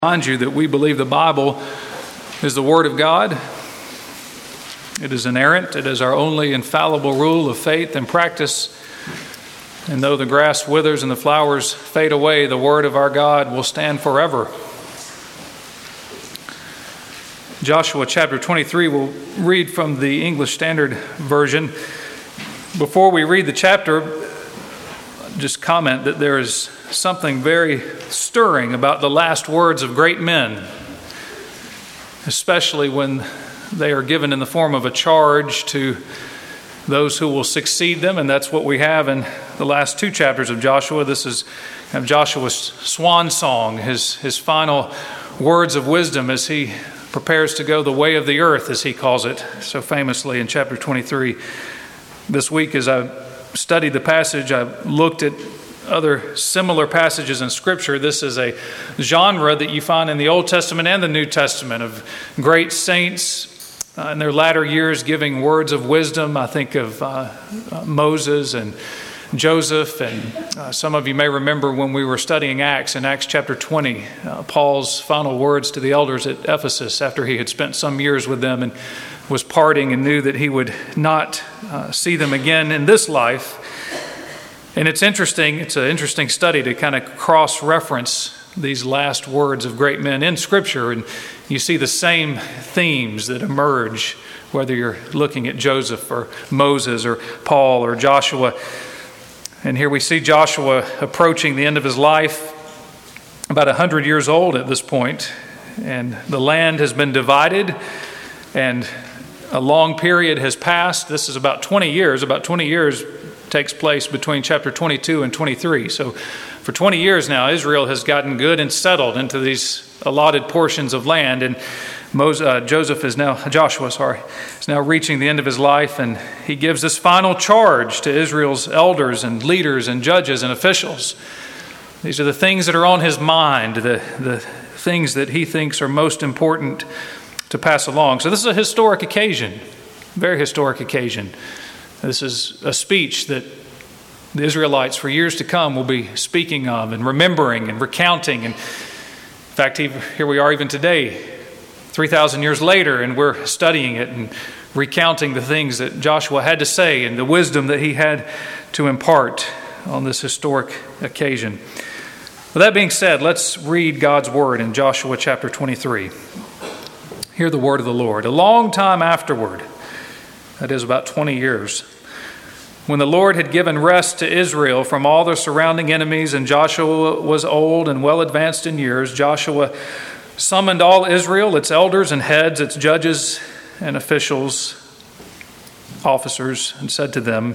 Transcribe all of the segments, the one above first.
Remind you that we believe the Bible is the Word of God. It is inerrant. It is our only infallible rule of faith and practice. And though the grass withers and the flowers fade away, the Word of our God will stand forever. Joshua chapter 23, we'll read from the English Standard Version. Before we read the chapter, just comment that there is something very stirring about the last words of great men, especially when they are given in the form of a charge to those who will succeed them, and that's what we have in the last two chapters of Joshua. This is Joshua's swan song, his final words of wisdom as he prepares to go the way of the earth, as he calls it so famously in chapter 23. This week, as I studied the passage, I looked at other similar passages in Scripture. This is a genre that you find in the Old Testament and the New Testament of great saints in their latter years giving words of wisdom. I think of Moses and Joseph, and some of you may remember when we were studying Acts, in Acts chapter 20, Paul's final words to the elders at Ephesus after he had spent some years with them and was parting and knew that he would not see them again in this life. And it's an interesting study to kind of cross-reference these last words of great men in Scripture, and you see the same themes that emerge, whether you're looking at Joseph or Moses or Paul or Joshua. And here we see Joshua approaching the end of his life, about 100 years old at this point, and the land has been divided, and a long period has passed. This is about 20 years. About 20 years takes place between chapter 22 and 23. So for 20 years now, Israel has gotten good and settled into these allotted portions of land. And Joshua is now reaching the end of his life, and he gives this final charge to Israel's elders and leaders and judges and officials. These are the things that are on his mind, the things that he thinks are most important to pass along. So this is a historic occasion, very historic occasion. This is a speech that the Israelites for years to come will be speaking of and remembering and recounting. And in fact, here we are even today, 3,000 years later, and we're studying it and recounting the things that Joshua had to say and the wisdom that he had to impart on this historic occasion. With that being said, let's read God's word in Joshua chapter 23. Hear the word of the Lord. A long time afterward, that is about 20 years, when the Lord had given rest to Israel from all their surrounding enemies, and Joshua was old and well advanced in years, Joshua summoned all Israel, its elders and heads, its judges and officials, officers, and said to them,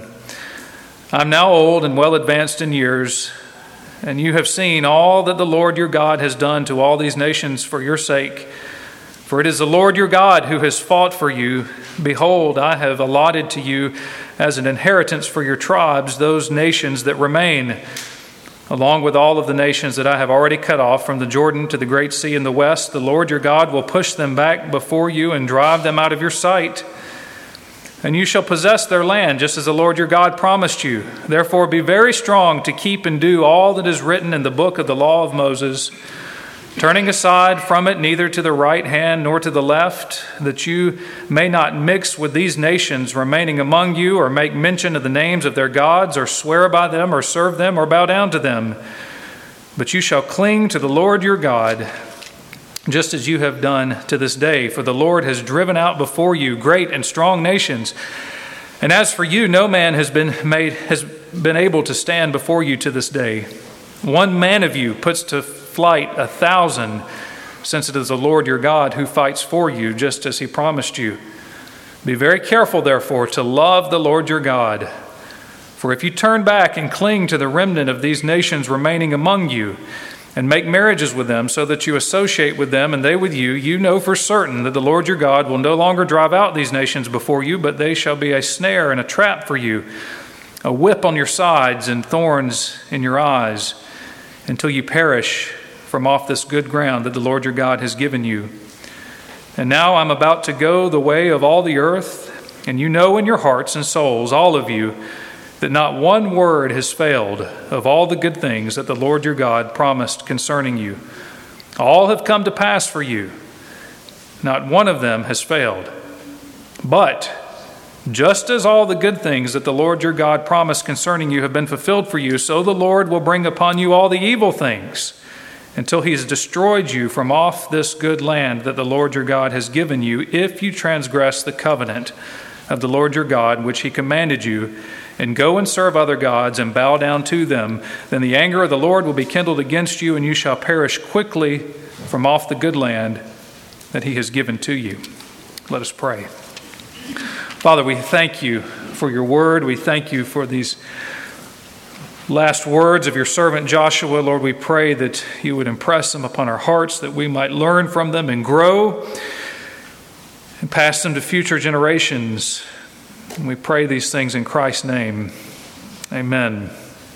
I'm now old and well advanced in years, and you have seen all that the Lord your God has done to all these nations for your sake. For it is the Lord your God who has fought for you. Behold, I have allotted to you as an inheritance for your tribes those nations that remain, along with all of the nations that I have already cut off from the Jordan to the great sea in the west. The Lord your God will push them back before you and drive them out of your sight. And you shall possess their land, just as the Lord your God promised you. Therefore be very strong to keep and do all that is written in the book of the law of Moses, turning aside from it neither to the right hand nor to the left, that you may not mix with these nations remaining among you, or make mention of the names of their gods, or swear by them, or serve them, or bow down to them. But you shall cling to the Lord your God, just as you have done to this day. For the Lord has driven out before you great and strong nations. And as for you, no man has been able to stand before you to this day. One man of you puts to flight 1,000, since it is the Lord your God who fights for you, just as he promised you. Be very careful, therefore, to love the Lord your God. For if you turn back and cling to the remnant of these nations remaining among you, and make marriages with them, so that you associate with them and they with you, you know for certain that the Lord your God will no longer drive out these nations before you, but they shall be a snare and a trap for you, a whip on your sides and thorns in your eyes, until you perish from off this good ground that the Lord your God has given you. And now I'm about to go the way of all the earth, and you know in your hearts and souls, all of you, that not one word has failed of all the good things that the Lord your God promised concerning you. All have come to pass for you. Not one of them has failed. But just as all the good things that the Lord your God promised concerning you have been fulfilled for you, so the Lord will bring upon you all the evil things until he has destroyed you from off this good land that the Lord your God has given you, if you transgress the covenant of the Lord your God, which he commanded you, and go and serve other gods and bow down to them. Then the anger of the Lord will be kindled against you, and you shall perish quickly from off the good land that he has given to you. Let us pray. Father, we thank you for your word. We thank you for these last words of your servant Joshua. Lord, we pray that you would impress them upon our hearts, that we might learn from them and grow and pass them to future generations. And we pray these things in Christ's name. Amen.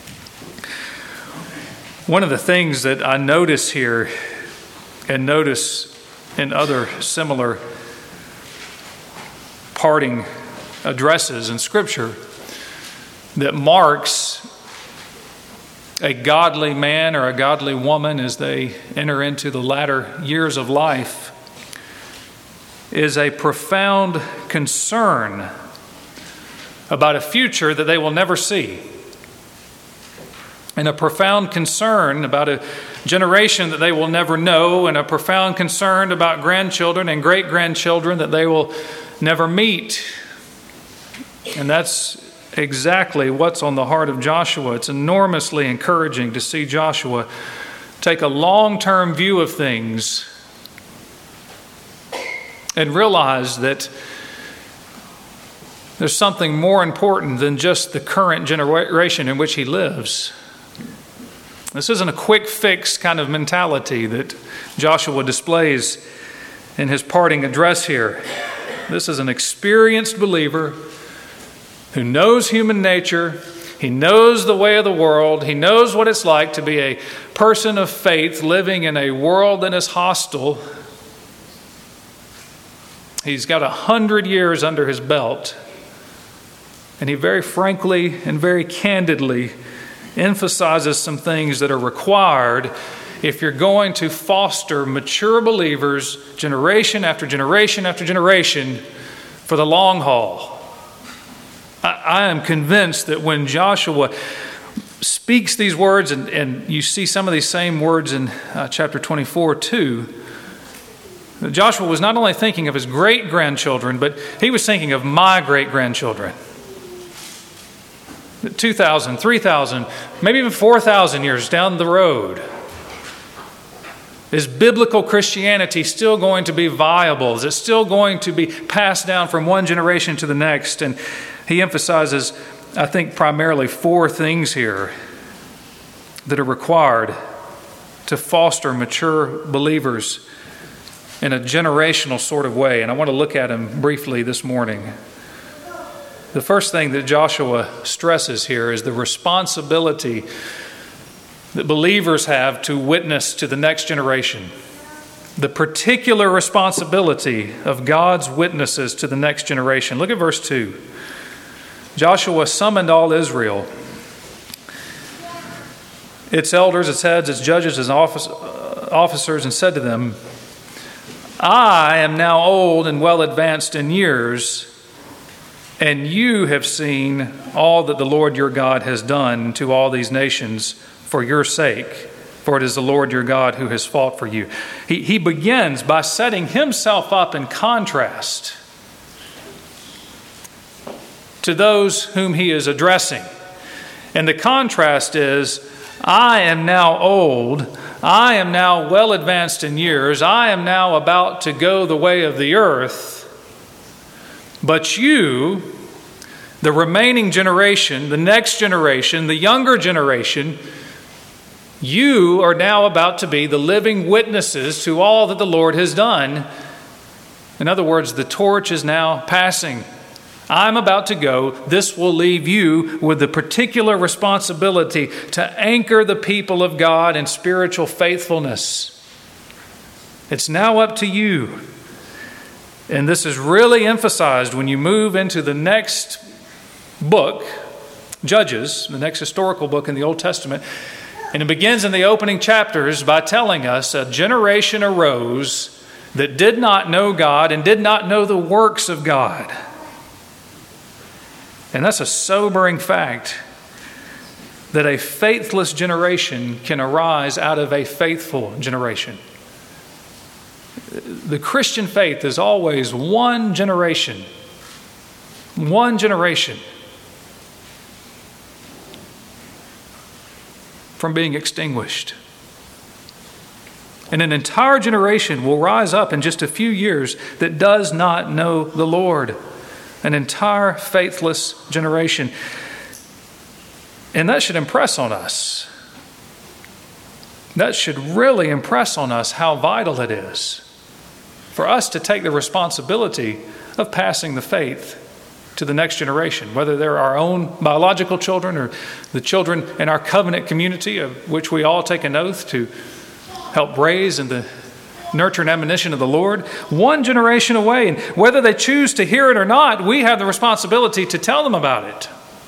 One of the things that I notice here and notice in other similar parting addresses in Scripture that marks a godly man or a godly woman as they enter into the latter years of life is a profound concern about a future that they will never see, and a profound concern about a generation that they will never know, and a profound concern about grandchildren and great-grandchildren that they will never meet. And that's exactly what's on the heart of Joshua. It's enormously encouraging to see Joshua take a long-term view of things and realize that there's something more important than just the current generation in which he lives. This isn't a quick fix kind of mentality that Joshua displays in his parting address here. This is an experienced believer who knows human nature. He knows the way of the world. He knows what it's like to be a person of faith living in a world that is hostile. He's got 100 years under his belt. And he very frankly and very candidly emphasizes some things that are required if you're going to foster mature believers generation after generation after generation for the long haul. I am convinced that when Joshua speaks these words, and you see some of these same words in chapter 24 too, that Joshua was not only thinking of his great-grandchildren, but he was thinking of my great-grandchildren. 2,000, 3,000, maybe even 4,000 years down the road. Is biblical Christianity still going to be viable? Is it still going to be passed down from one generation to the next? And he emphasizes, I think, primarily 4 things here that are required to foster mature believers in a generational sort of way. And I want to look at them briefly this morning. The first thing that Joshua stresses here is the responsibility that believers have to witness to the next generation. The particular responsibility of God's witnesses to the next generation. Look at verse 2. Joshua summoned all Israel, its elders, its heads, its judges, its officers, and said to them, I am now old and well advanced in years, and you have seen all that the Lord your God has done to all these nations for your sake, for it is the Lord your God who has fought for you. He begins by setting himself up in contrast to those whom he is addressing. And the contrast is, I am now old, I am now well advanced in years, I am now about to go the way of the earth, but you, the remaining generation, the next generation, the younger generation, you are now about to be the living witnesses to all that the Lord has done. In other words, the torch is now passing. I'm about to go. This will leave you with the particular responsibility to anchor the people of God in spiritual faithfulness. It's now up to you. And this is really emphasized when you move into the next book, Judges, the next historical book in the Old Testament. And it begins in the opening chapters by telling us a generation arose that did not know God and did not know the works of God. And that's a sobering fact, that a faithless generation can arise out of a faithful generation. The Christian faith is always one generation from being extinguished. And an entire generation will rise up in just a few years that does not know the Lord. An entire faithless generation. And that should impress on us. That should really impress on us how vital it is for us to take the responsibility of passing the faith to the next generation, whether they're our own biological children or the children in our covenant community, of which we all take an oath to help raise in the nurture and admonition of the Lord. One generation away, and whether they choose to hear it or not, we have the responsibility to tell them about it.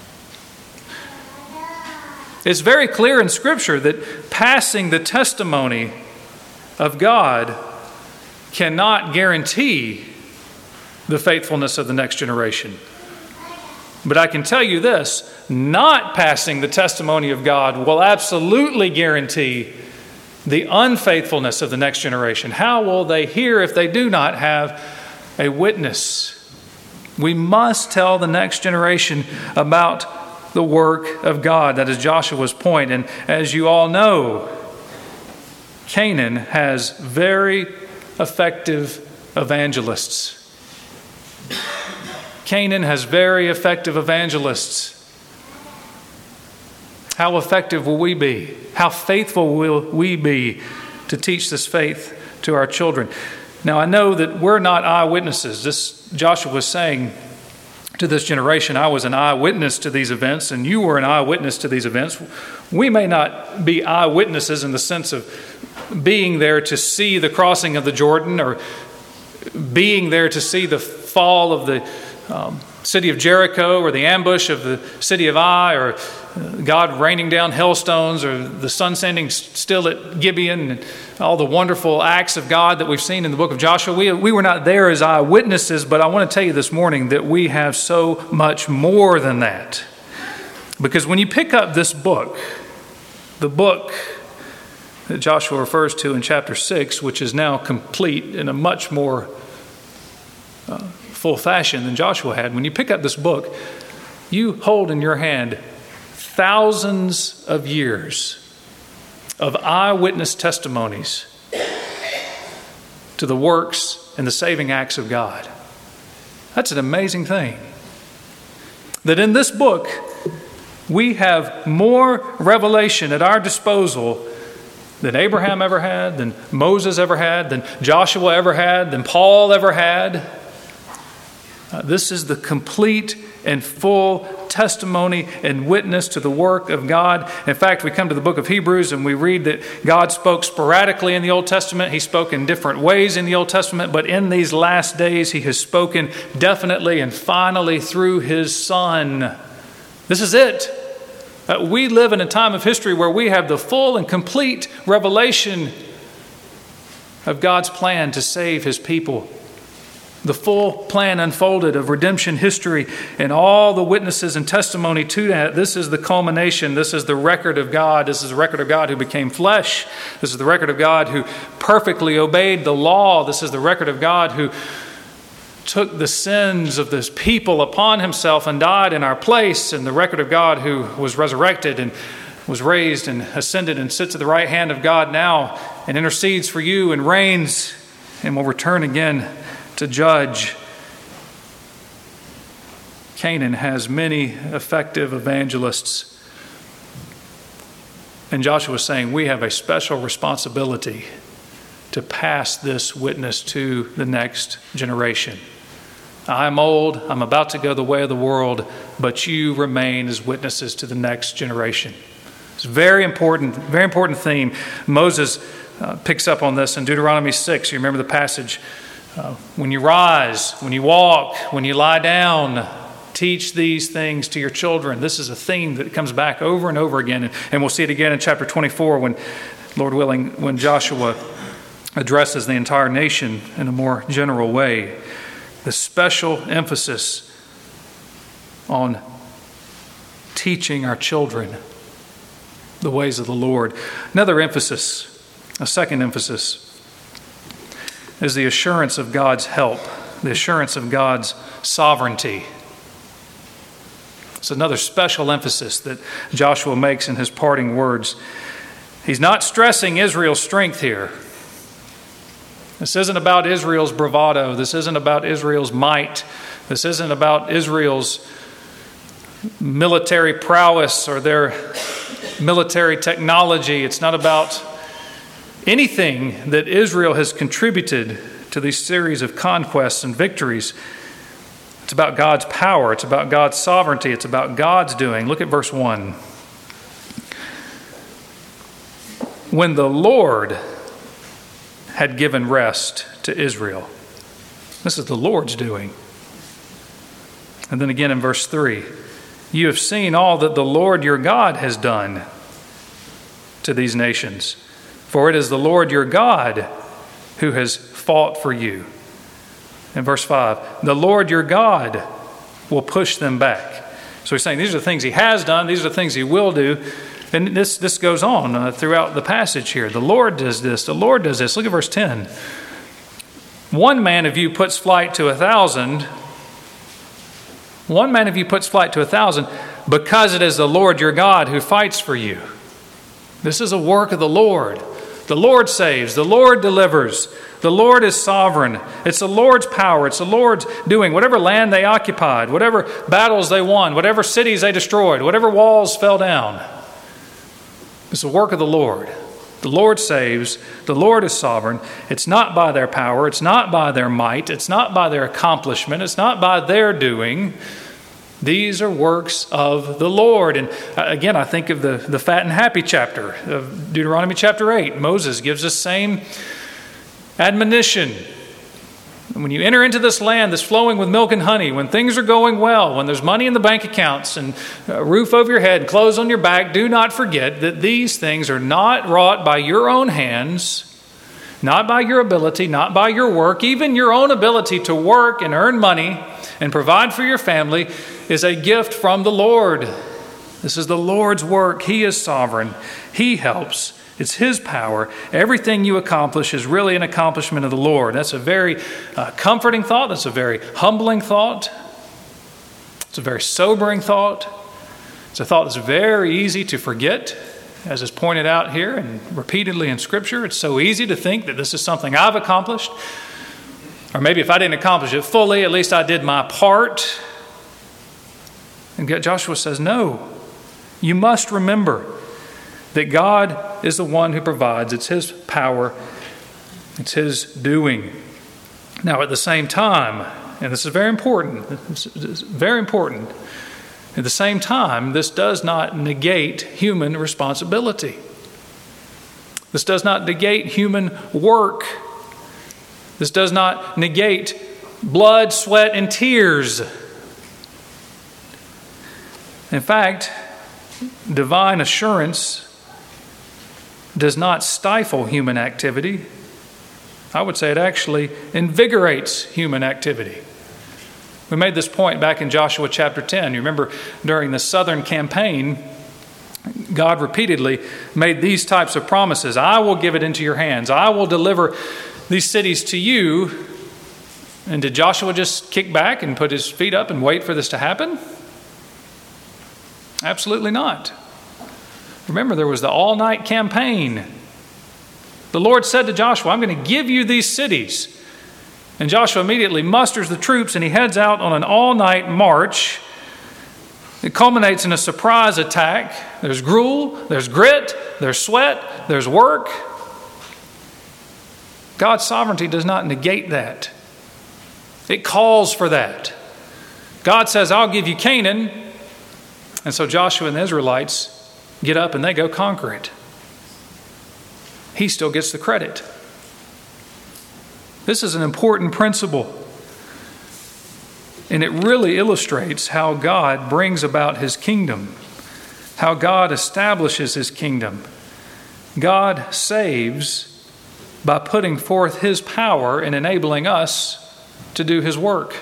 It's very clear in Scripture that passing the testimony of God cannot guarantee the faithfulness of the next generation. But I can tell you this, not passing the testimony of God will absolutely guarantee the unfaithfulness of the next generation. How will they hear if they do not have a witness? We must tell the next generation about the work of God. That is Joshua's point. And as you all know, Canaan has very effective evangelists. Canaan has very effective evangelists. How effective will we be? How faithful will we be to teach this faith to our children? Now, I know that we're not eyewitnesses. Joshua was saying to this generation, I was an eyewitness to these events, and you were an eyewitness to these events. We may not be eyewitnesses in the sense of being there to see the crossing of the Jordan or being there to see the fall of the city of Jericho or the ambush of the city of Ai, or God raining down hailstones, or the sun standing still at Gibeon, and all the wonderful acts of God that we've seen in the book of Joshua. We were not there as eyewitnesses, but I want to tell you this morning that we have so much more than that. Because when you pick up this book, the book that Joshua refers to in chapter 6, which is now complete in a much more full fashion than Joshua had, when you pick up this book, you hold in your hand thousands of years of eyewitness testimonies to the works and the saving acts of God. That's an amazing thing. That in this book, we have more revelation at our disposal than Abraham ever had, than Moses ever had, than Joshua ever had, than Paul ever had. This is the complete and full testimony and witness to the work of God. In fact, we come to the book of Hebrews and we read that God spoke sporadically in the Old Testament. He spoke in different ways in the Old Testament, but in these last days, He has spoken definitely and finally through His Son. This is it. We live in a time of history where we have the full and complete revelation of God's plan to save His people. The full plan unfolded of redemption history and all the witnesses and testimony to that. This is the culmination. This is the record of God. This is the record of God who became flesh. This is the record of God who perfectly obeyed the law. This is the record of God who took the sins of this people upon Himself and died in our place. And the record of God who was resurrected and was raised and ascended and sits at the right hand of God now and intercedes for you and reigns and will return again to judge. Canaan has many effective evangelists. And Joshua is saying we have a special responsibility to pass this witness to the next generation. I'm old, I'm about to go the way of the world, but you remain as witnesses to the next generation. It's a very important theme. Moses picks up on this in Deuteronomy 6. You remember the passage. When you rise, when you walk, when you lie down, Teach these things to your children. This is a theme that comes back over and over again. And we'll see it again in chapter 24 when, Lord willing, when Joshua addresses the entire nation in a more general way. The special emphasis on teaching our children the ways of the Lord. Another emphasis, a second emphasis, is the assurance of God's help, the assurance of God's sovereignty. It's another special emphasis that Joshua makes in his parting words. He's not stressing Israel's strength here. This isn't about Israel's bravado. This isn't about Israel's might. This isn't about Israel's military prowess or their military technology. It's not about anything that Israel has contributed to these series of conquests and victories. It's about God's power. It's about God's sovereignty. It's about God's doing. Look at verse 1. When the Lord had given rest to Israel. This is the Lord's doing. And then again in verse 3. You have seen all that the Lord your God has done to these nations. For it is the Lord your God who has fought for you. In verse 5, the Lord your God will push them back. So he's saying these are the things he has done, these are the things he will do. And this goes on throughout the passage here. The Lord does this, the Lord does this. Look at verse 10. One man of you puts flight to 1,000. One man of you puts flight to 1,000 because it is the Lord your God who fights for you. This is a work of the Lord. The Lord saves. The Lord delivers. The Lord is sovereign. It's the Lord's power. It's the Lord's doing. Whatever land they occupied, whatever battles they won, whatever cities they destroyed, whatever walls fell down, it's the work of the Lord. The Lord saves. The Lord is sovereign. It's not by their power. It's not by their might. It's not by their accomplishment. It's not by their doing. These are works of the Lord. And again, I think of the fat and happy chapter of Deuteronomy chapter 8. Moses gives the same admonition. When you enter into this land that's flowing with milk and honey, when things are going well, when there's money in the bank accounts and a roof over your head and clothes on your back, do not forget that these things are not wrought by your own hands, not by your ability, not by your work. Even your own ability to work and earn money and provide for your family is a gift from the Lord. This is the Lord's work. He is sovereign. He helps. It's His power. Everything you accomplish is really an accomplishment of the Lord. That's a very comforting thought. That's a very humbling thought. It's a very sobering thought. It's a thought that's very easy to forget, as is pointed out here and repeatedly in Scripture. It's so easy to think that this is something I've accomplished. Or maybe if I didn't accomplish it fully, at least I did my part. And Joshua says, no, you must remember that God is the one who provides. It's His power. It's His doing. Now, at the same time, and this is very important, it's very important, at the same time, this does not negate human responsibility. This does not negate human work. This does not negate blood, sweat, and tears. In fact, divine assurance does not stifle human activity. I would say it actually invigorates human activity. We made this point back in Joshua chapter 10. You remember during the southern campaign, God repeatedly made these types of promises. I will give it into your hands. I will deliver these cities to you. And did Joshua just kick back and put his feet up and wait for this to happen? Absolutely not. Remember, there was the all-night campaign. The Lord said to Joshua, I'm going to give you these cities. And Joshua immediately musters the troops and he heads out on an all-night march. It culminates in a surprise attack. There's gruel, there's grit, there's sweat, there's work. God's sovereignty does not negate that. It calls for that. God says, I'll give you Canaan. And so Joshua and the Israelites get up and they go conquer it. He still gets the credit. This is an important principle. And it really illustrates how God brings about his kingdom, how God establishes his kingdom. God saves by putting forth his power and enabling us to do his work.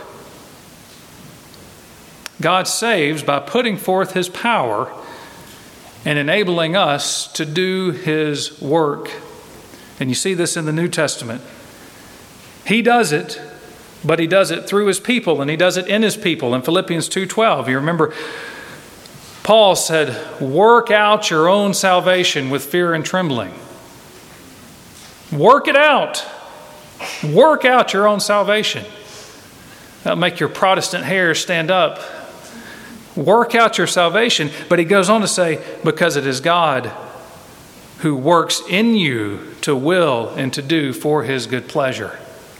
God saves by putting forth his power and enabling us to do his work. And you see this in the New Testament. He does it, but he does it through his people, and he does it in his people. In Philippians 2:12, you remember Paul said, "Work out your own salvation with fear and trembling." Work it out. Work out your own salvation. That'll make your Protestant hair stand up. Work out your salvation. But he goes on to say, because it is God who works in you to will and to do for his good pleasure.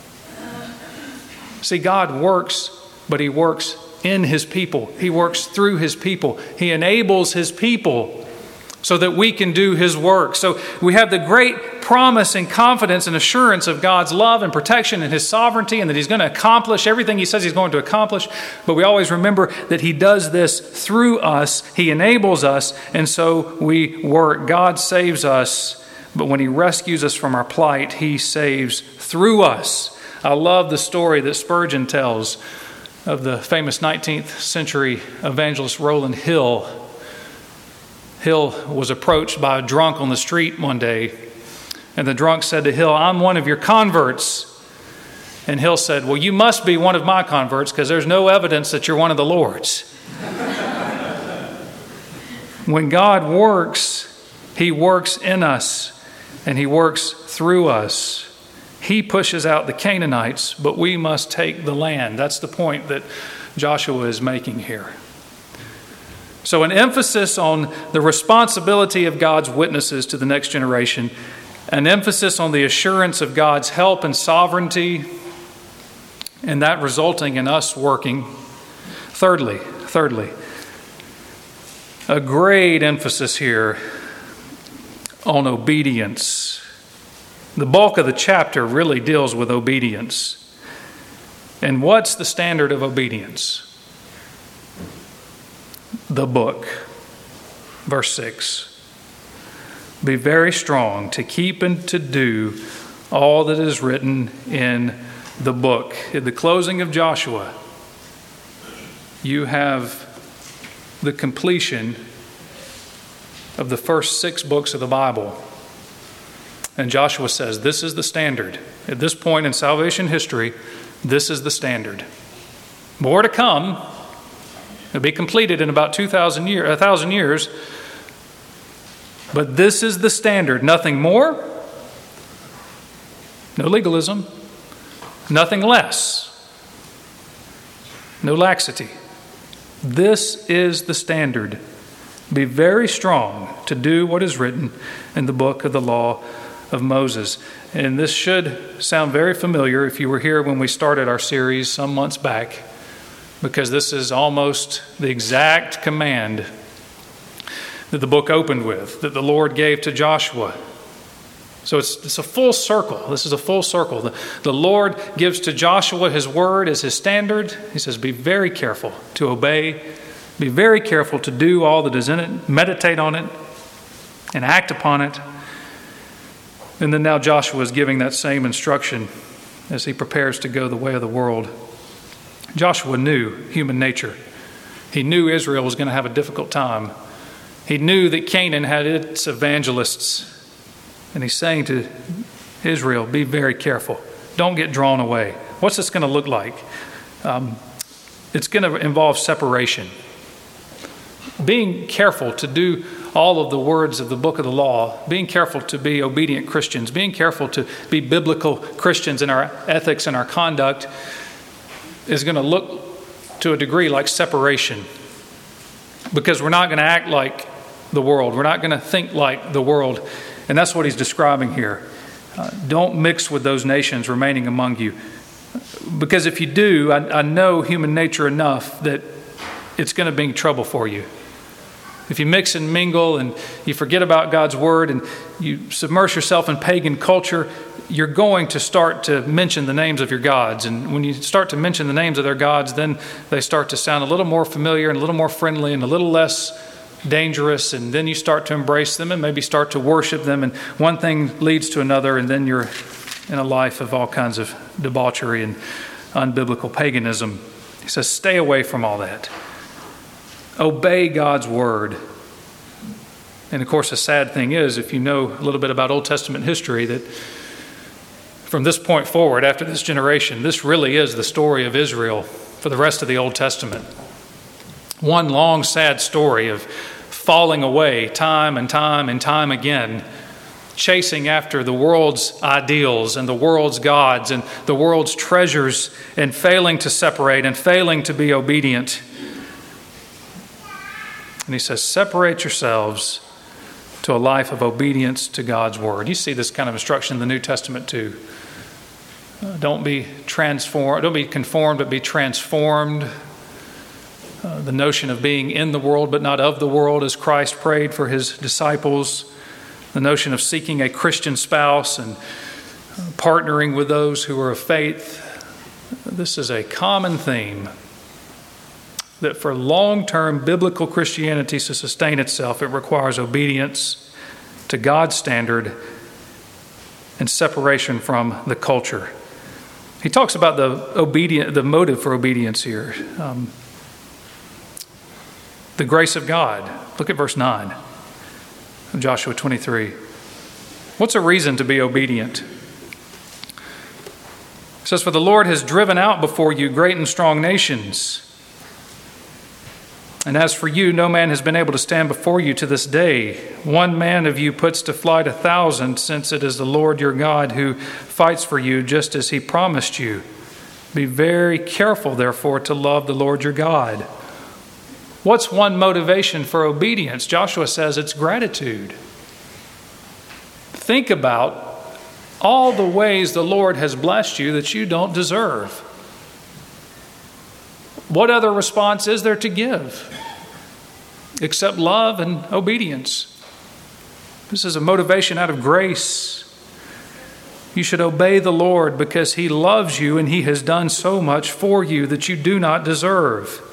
See, God works, but he works in his people. He works through his people. He enables his people so that we can do his work. So we have the great promise and confidence and assurance of God's love and protection and his sovereignty, and that he's going to accomplish everything he says he's going to accomplish. But we always remember that he does this through us. He enables us, and so we work. God saves us, but when he rescues us from our plight, he saves through us. I love the story that Spurgeon tells of the famous 19th century evangelist Rowland Hill. Hill was approached by a drunk on the street one day, and the drunk said to Hill, "I'm one of your converts." And Hill said, "Well, you must be one of my converts, because there's no evidence that you're one of the Lord's." When God works, he works in us, and he works through us. He pushes out the Canaanites, but we must take the land. That's the point that Joshua is making here. So an emphasis on the responsibility of God's witnesses to the next generation, an emphasis on the assurance of God's help and sovereignty, and that resulting in us working. Thirdly, a great emphasis here on obedience. The bulk of the chapter really deals with obedience. And what's the standard of obedience? The book. Verse 6. Be very strong to keep and to do all that is written in the book. At the closing of Joshua, you have the completion of the first 6 books of the Bible. And Joshua says, this is the standard. At this point in salvation history, this is the standard. More to come. It'll be completed in about 1,000 years. But this is the standard. Nothing more. No legalism. Nothing less. No laxity. This is the standard. Be very strong to do what is written in the book of the law of Moses. And this should sound very familiar if you were here when we started our series some months back, because this is almost the exact command that the book opened with, that the Lord gave to Joshua. So it's a full circle. This is a full circle. The Lord gives to Joshua his word as his standard. He says, be very careful to obey. Be very careful to do all that is in it. Meditate on it and act upon it. And then now Joshua is giving that same instruction as he prepares to go the way of the world. Joshua knew human nature. He knew Israel was going to have a difficult time. He knew that Canaan had its evangelists. And he's saying to Israel, be very careful. Don't get drawn away. What's this going to look like? It's going to involve separation. Being careful to do all of the words of the book of the law, being careful to be obedient Christians, being careful to be biblical Christians in our ethics and our conduct is going to look to a degree like separation, because we're not going to act like the world. We're not going to think like the world. And that's what he's describing here. Don't mix with those nations remaining among you. Because if you do, I know human nature enough that it's going to bring trouble for you. if you mix and mingle and you forget about God's word and you submerge yourself in pagan culture, you're going to start to mention the names of your gods. And when you start to mention the names of their gods, then they start to sound a little more familiar and a little more friendly and a little less dangerous. And then you start to embrace them and maybe start to worship them. And one thing leads to another, and then you're in a life of all kinds of debauchery and unbiblical paganism. He says, stay away from all that. Obey God's word. And of course, the sad thing is, if you know a little bit about Old Testament history, that from this point forward, after this generation, this really is the story of Israel for the rest of the Old Testament. One long, sad story of falling away time and time and time again, chasing after the world's ideals and the world's gods and the world's treasures and failing to separate and failing to be obedient. And he says, separate yourselves to a life of obedience to God's word. You see this kind of instruction in the New Testament too. Don't be conformed, but be transformed. The notion of being in the world but not of the world, as Christ prayed for his disciples. The notion of seeking a Christian spouse and partnering with those who are of faith. This is a common theme, that for long-term biblical Christianity to sustain itself, it requires obedience to God's standard and separation from the culture. He talks about the motive for obedience here. The grace of God. Look at verse 9 of Joshua 23. What's a reason to be obedient? It says, for the Lord has driven out before you great and strong nations. And as for you, no man has been able to stand before you to this day. One man of you puts to flight 1,000, since it is the Lord your God who fights for you, just as he promised you. Be very careful, therefore, to love the Lord your God. What's one motivation for obedience? Joshua says it's gratitude. Think about all the ways the Lord has blessed you that you don't deserve. What other response is there to give except love and obedience? This is a motivation out of grace. You should obey the Lord because he loves you and he has done so much for you that you do not deserve.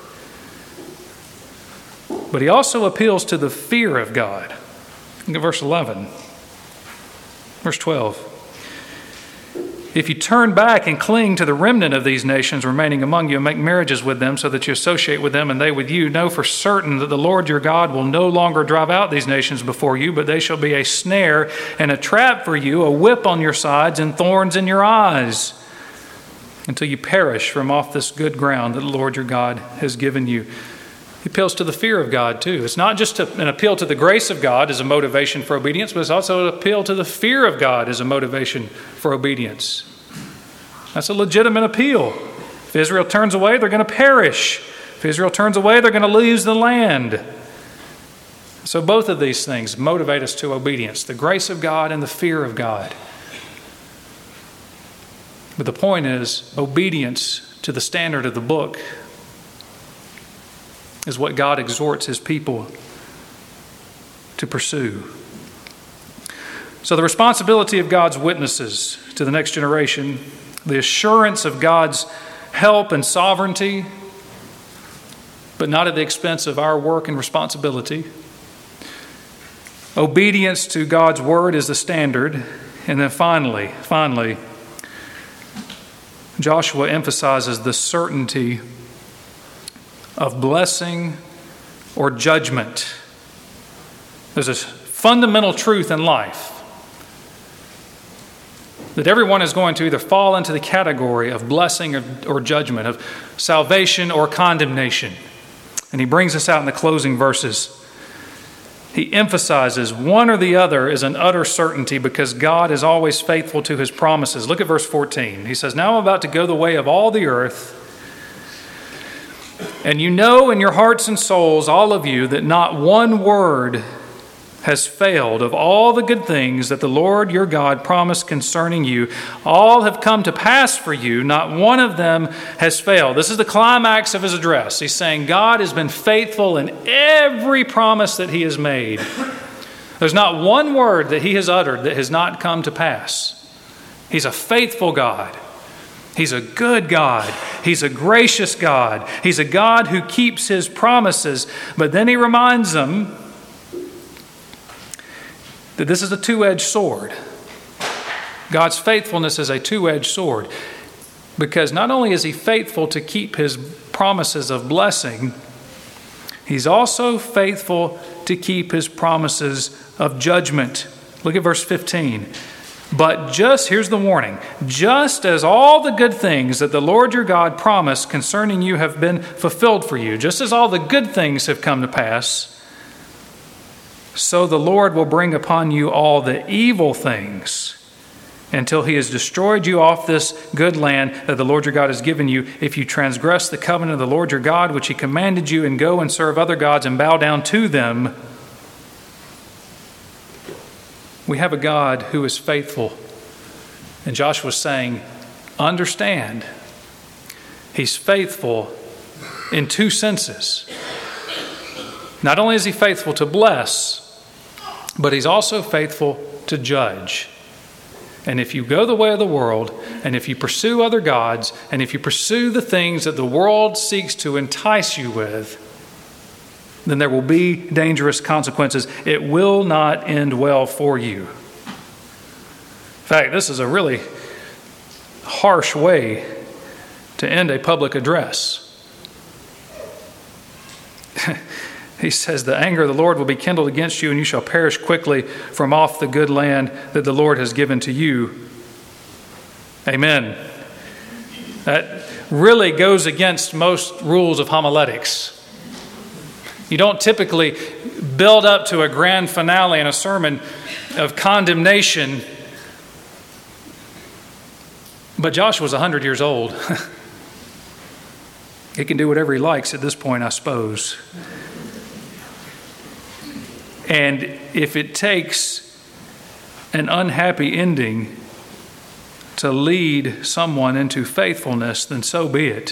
But he also appeals to the fear of God. Look at verse 11. Verse 12. If you turn back and cling to the remnant of these nations remaining among you and make marriages with them so that you associate with them and they with you, know for certain that the Lord your God will no longer drive out these nations before you, but they shall be a snare and a trap for you, a whip on your sides and thorns in your eyes, until you perish from off this good ground that the Lord your God has given you. He appeals to the fear of God too. It's not just an appeal to the grace of God as a motivation for obedience, but it's also an appeal to the fear of God as a motivation for obedience. That's a legitimate appeal. If Israel turns away, they're going to perish. If Israel turns away, they're going to lose the land. So both of these things motivate us to obedience, the grace of God and the fear of God. But the point is, obedience to the standard of the book is what God exhorts his people to pursue. So the responsibility of God's witnesses to the next generation, the assurance of God's help and sovereignty, but not at the expense of our work and responsibility. Obedience to God's word is the standard. And then finally, Joshua emphasizes the certainty of blessing or judgment. There's a fundamental truth in life that everyone is going to either fall into the category of blessing or judgment, of salvation or condemnation. And he brings us out in the closing verses. He emphasizes one or the other is an utter certainty because God is always faithful to his promises. Look at verse 14. He says, now I'm about to go the way of all the earth, and you know in your hearts and souls, all of you, that not one word has failed. Of all the good things that the Lord your God promised concerning you, all have come to pass for you. Not one of them has failed. This is the climax of his address. He's saying God has been faithful in every promise that he has made. There's not one word that he has uttered that has not come to pass. He's a faithful God. He's a good God. He's a gracious God. He's a God who keeps his promises. But then he reminds them that this is a two-edged sword. God's faithfulness is a two-edged sword, because not only is he faithful to keep his promises of blessing, he's also faithful to keep his promises of judgment. Look at verse 15. But here's the warning, just as all the good things that the Lord your God promised concerning you have been fulfilled for you, just as all the good things have come to pass, so the Lord will bring upon you all the evil things until he has destroyed you off this good land that the Lord your God has given you, if you transgress the covenant of the Lord your God, which he commanded you, and go and serve other gods and bow down to them. We have a God who is faithful. And Joshua is saying, understand, he's faithful in two senses. Not only is he faithful to bless, but he's also faithful to judge. And if you go the way of the world, and if you pursue other gods, and if you pursue the things that the world seeks to entice you with, then there will be dangerous consequences. It will not end well for you. In fact, this is a really harsh way to end a public address. He says, the anger of the Lord will be kindled against you, and you shall perish quickly from off the good land that the Lord has given to you. Amen. That really goes against most rules of homiletics. You don't typically build up to a grand finale in a sermon of condemnation. But Joshua's 100 years old. He can do whatever he likes at this point, I suppose. And if it takes an unhappy ending to lead someone into faithfulness, then so be it.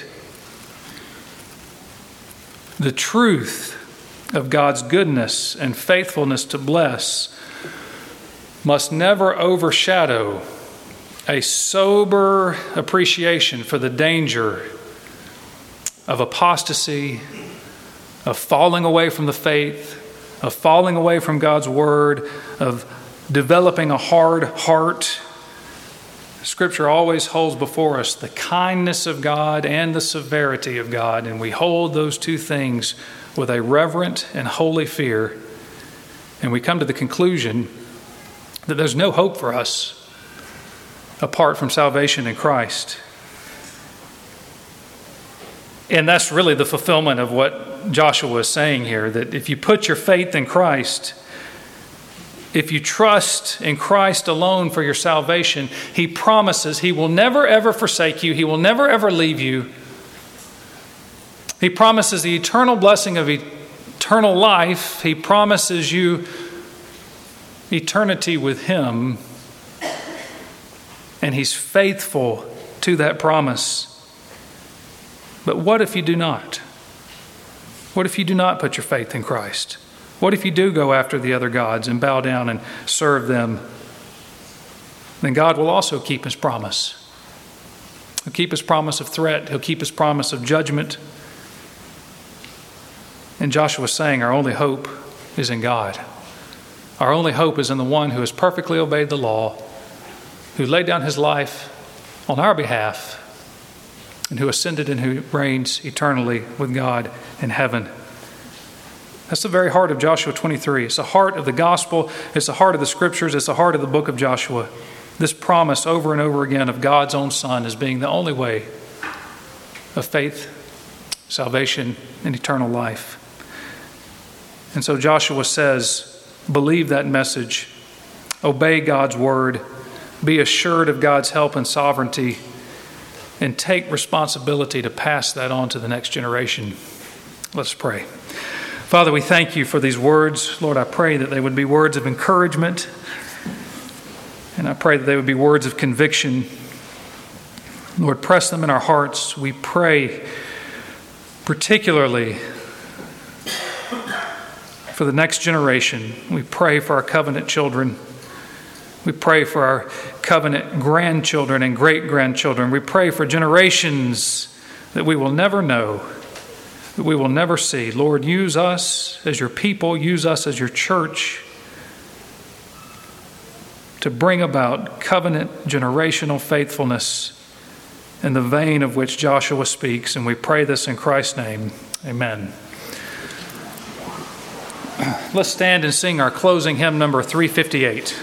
The truth of God's goodness and faithfulness to bless must never overshadow a sober appreciation for the danger of apostasy, of falling away from the faith, of falling away from God's word, of developing a hard heart. Scripture always holds before us the kindness of God and the severity of God, and we hold those two things with a reverent and holy fear, and we come to the conclusion that there's no hope for us apart from salvation in Christ. And that's really the fulfillment of what Joshua is saying here, that if you put your faith in Christ, if you trust in Christ alone for your salvation, he promises he will never ever forsake you. He will never ever leave you. He promises the eternal blessing of eternal life. He promises you eternity with him. And he's faithful to that promise. But what if you do not? What if you do not put your faith in Christ? What if you do go after the other gods and bow down and serve them? Then God will also keep his promise. He'll keep his promise of threat. He'll keep his promise of judgment. And Joshua is saying our only hope is in God. Our only hope is in the one who has perfectly obeyed the law, who laid down his life on our behalf, and who ascended and who reigns eternally with God in heaven. That's the very heart of Joshua 23. It's the heart of the gospel. It's the heart of the scriptures. It's the heart of the book of Joshua. This promise over and over again of God's own Son as being the only way of faith, salvation, and eternal life. And so Joshua says, believe that message. Obey God's word. Be assured of God's help and sovereignty. And take responsibility to pass that on to the next generation. Let's pray. Father, we thank you for these words. Lord, I pray that they would be words of encouragement, and I pray that they would be words of conviction. Lord, press them in our hearts. We pray particularly for the next generation. We pray for our covenant children. We pray for our covenant grandchildren and great-grandchildren. We pray for generations that we will never know, that we will never see. Lord, use us as your people, use us as your church to bring about covenant generational faithfulness in the vein of which Joshua speaks. And we pray this in Christ's name. Amen. Let's stand and sing our closing hymn, number 358.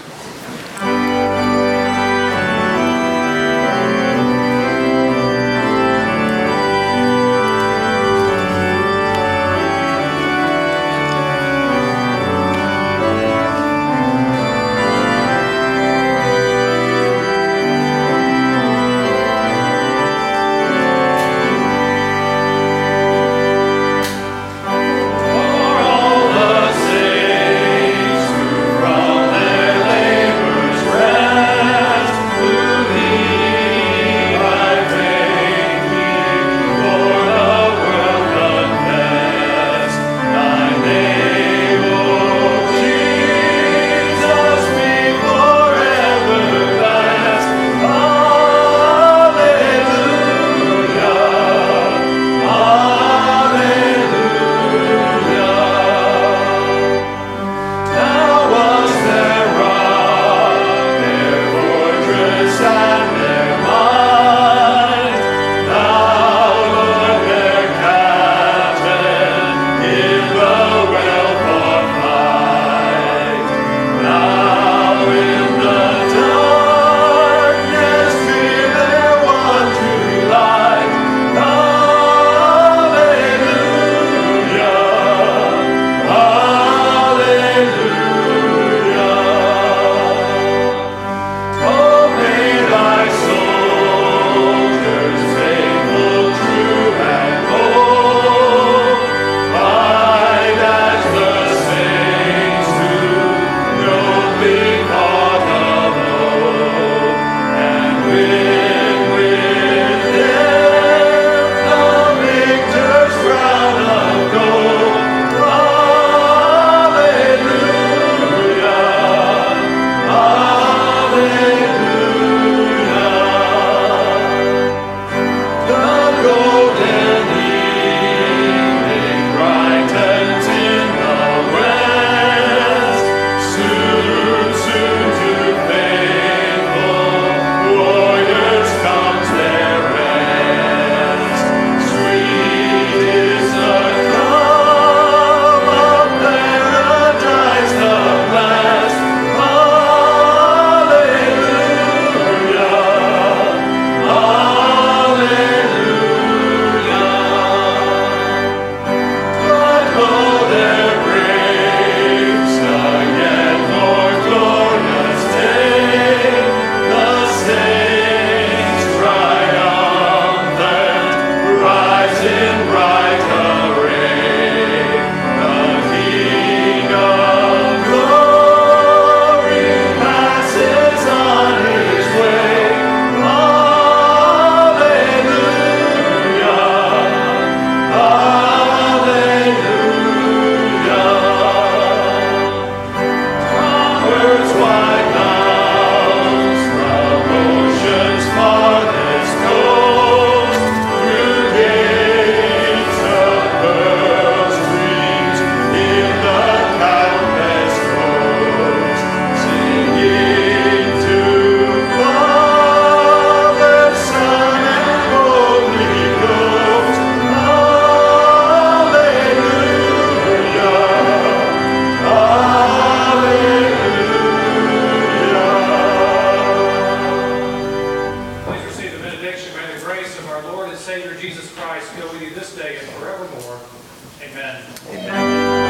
Savior Jesus Christ go with you this day and forevermore. Amen. Amen.